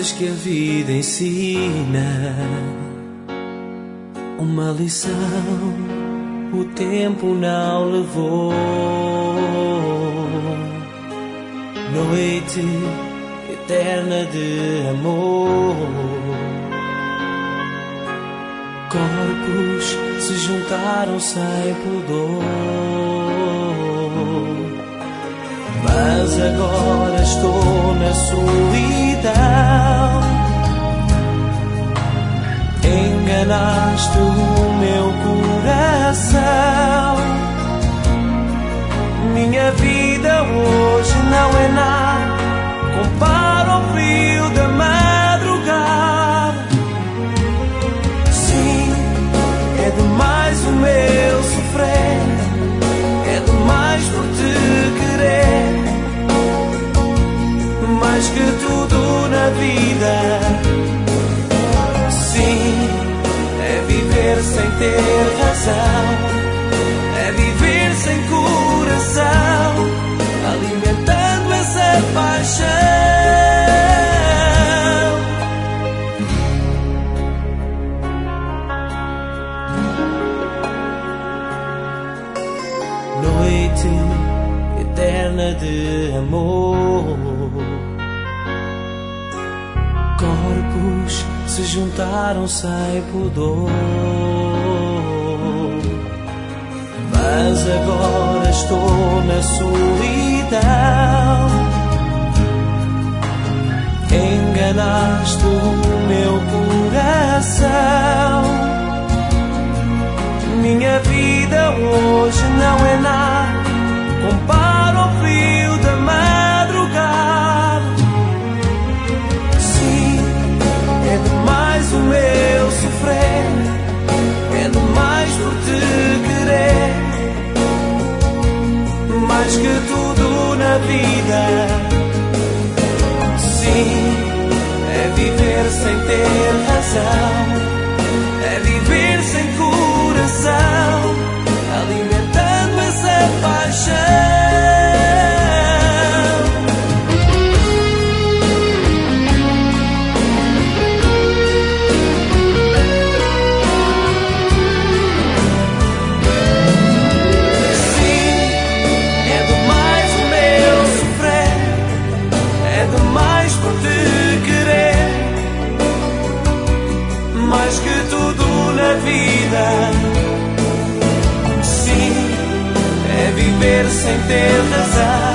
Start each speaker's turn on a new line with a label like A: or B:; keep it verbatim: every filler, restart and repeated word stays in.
A: coisas que a vida ensina, uma lição o tempo não levou. Noite eterna de amor, corpos se juntaram sem pudor. Mas agora estou na solidão. Enganaste o meu coração. Minha vida hoje não é nada, compara ao frio da madrugada. Sim, é demais o meu sofrer, é demais por te querer. Mais que tudo na vida, sim, é viver sem ter razão, é viver sem coração, alimentando essa paixão. Noite eterna de amor, corpos se juntaram sem pudor. Mas agora estou na solidão. Enganaste o meu coração. Minha vida hoje não é nada, compara ao frio da madrugada. Sim, é demais o meu sofrer, é demais por te querer. Mais que tudo na vida, sim, é viver sem ter razão, é viver sem coração, alimentando essa paixão. Mais que tudo na vida, sim, é viver sem ter razão.